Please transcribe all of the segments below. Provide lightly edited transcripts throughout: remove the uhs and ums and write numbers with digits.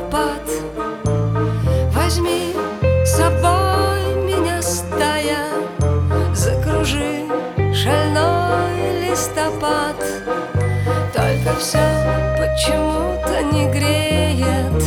листопад. Возьми с собой меня, стая, закружи шальной листопад. Только все почему-то не греет,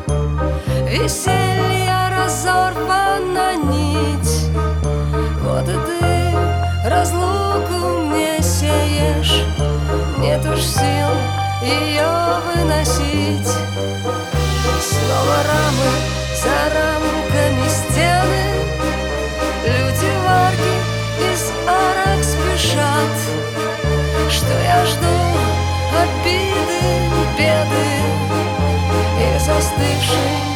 веселье разорвана нить. Вот и ты разлуку мне сеешь, нет уж сил ее выносить. Снова рамы за рамками стены, люди в арке из арок спешат. Что я жду? Обиды, беды и застывший